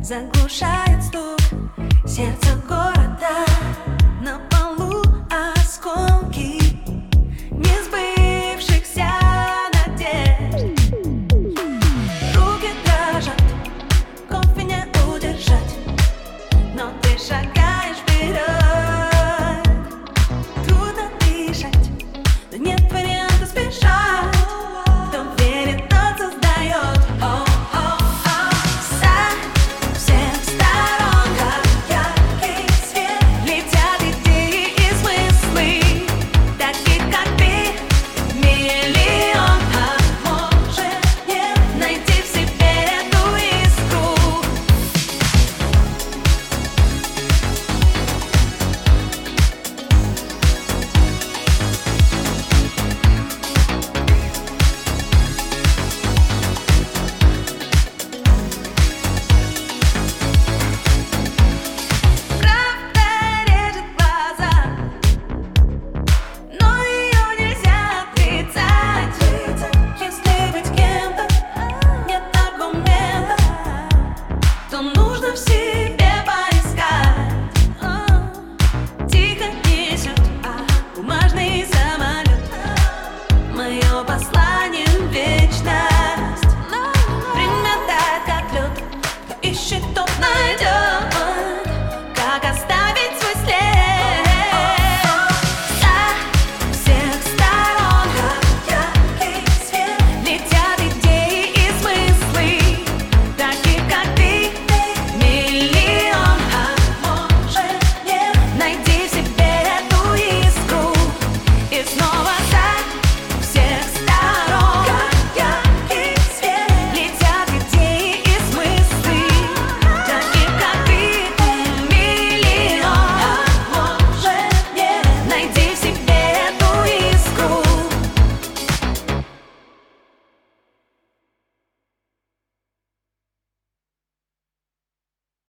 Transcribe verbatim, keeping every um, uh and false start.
заглушает стук сердца города. На полу осколки несбывшихся надежд. Руки дрожат, кофе не удержать, но ты шагаешь вперед. Трудно дышать, но нет варианта сбежать. Кто верит, тот создает. Нужно в себе поискать. Тихо несет бумажный самолет мое послание в вечность. Время тает как лед, кто ищет